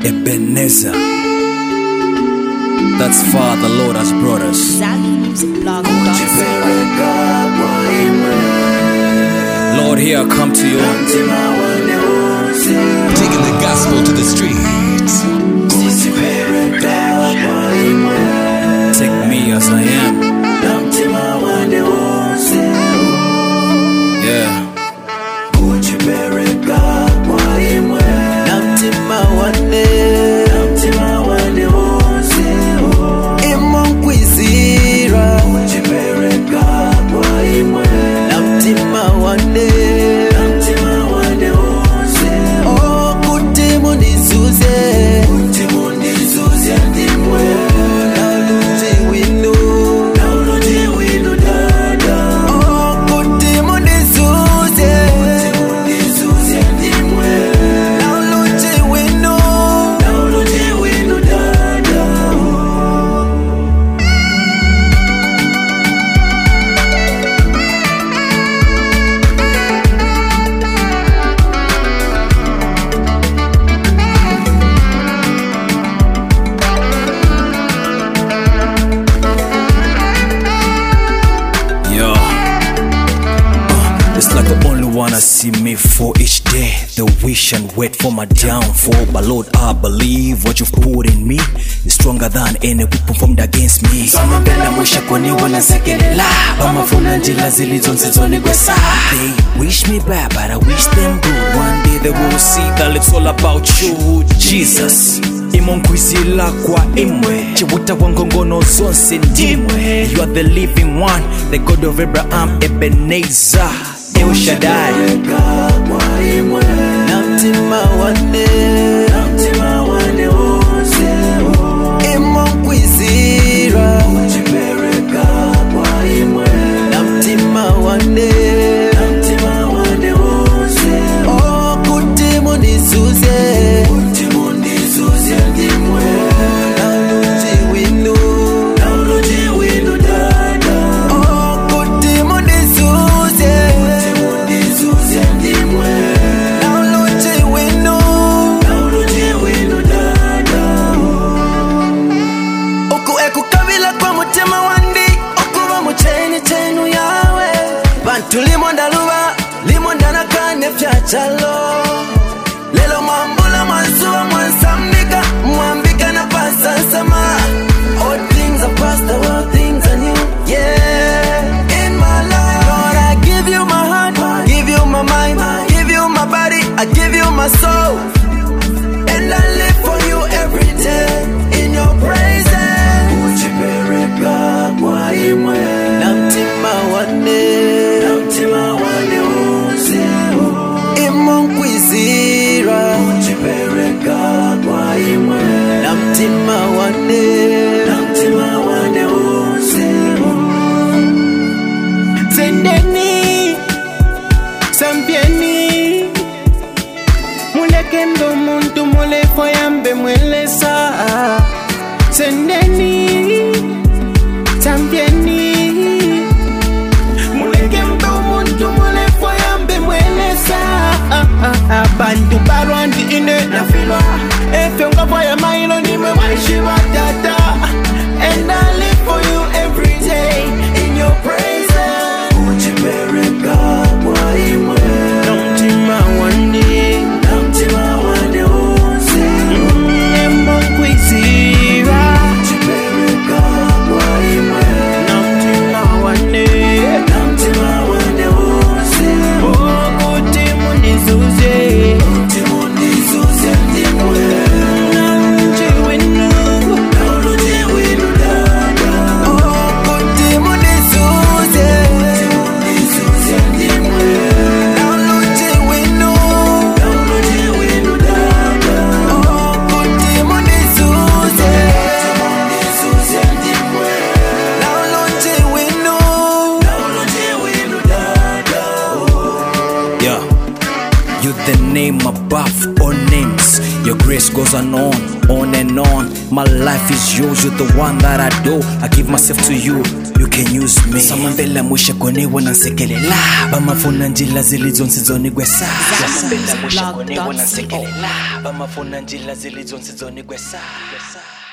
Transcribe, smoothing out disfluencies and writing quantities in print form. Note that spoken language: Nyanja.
Ebenezer. That's far the Lord has brought us. Lord, here I come to you, taking the gospel to the streets. Take me as I am. Yeah. Wanna see me for each day, the wish and wait for my downfall. But Lord, I believe what you've put in me is stronger than any weapon formed against me. They wish me bad, but I wish them good. One day they will see that it's all about you, Jesus. Imonkwizila kwa imwe chibuta wangongono zonse ndimwe. You are the living one, the God of Abraham, Ebenezer, El Shaddai. Namtima wane imonkwizira namtima wane oh kuti munizuze tulimondaluba limondana chalo lelo mwambula mwansuwa mwansamnika mwambika na pasa sama. All things are past, all things are new, yeah. In my life, Lord, I give you my heart, give you my mind, give you my body, I give you my soul, and I live for you every day in your praises. Uchipereka kwa imwe namtima wane imonkwizira uchipereka kwa imwe namtima wane usimu Sendeni sampieni mulekendo muntu mulefo yambe mwelesa. Sendeni sampieni abantu barwandi ine nafilwa efyonga faya mailo nimwe waishiwa tata. And I live for you every day in your praises. Uchipereka kwa imwe namtima wane usimu imonkwizira uchipereka kwa imwe the name above all names. Your grace goes on and on. My life is yours, you're the one that I do. I give myself to you, you can use me. Samambela mwisha konewa na nsekelela bamafuna njila zilizonsi zonigwesa. Samambela mwisha konewa na nsekelela bamafuna njila zilizonsi zonigwesa.